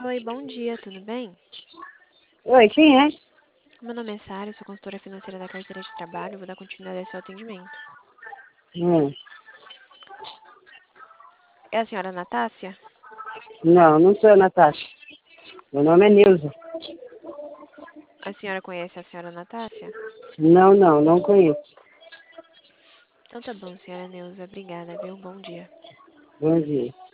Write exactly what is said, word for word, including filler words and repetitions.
Oi, bom dia, tudo bem? Oi, quem é? Meu nome é Sara, sou consultora financeira da carteira de trabalho, vou dar continuidade ao seu atendimento. Hum. É a senhora Natácia? Não, não sou a Natasha. Meu nome é Nilza. A senhora conhece a senhora Natácia? Não, não, não conheço. Então tá bom, senhora Neuza, obrigada, viu? Bom dia. Bom dia.